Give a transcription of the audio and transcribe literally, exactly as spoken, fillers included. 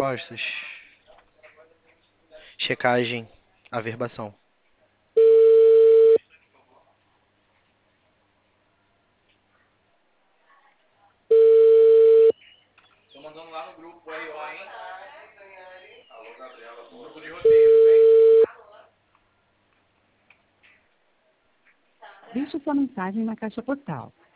respostas. Checagem, averbação. Tô mandando lá no grupo R O, hein? Alô, Gabriela. No grupo de roteiro, hein? Deixe sua mensagem na caixa postal.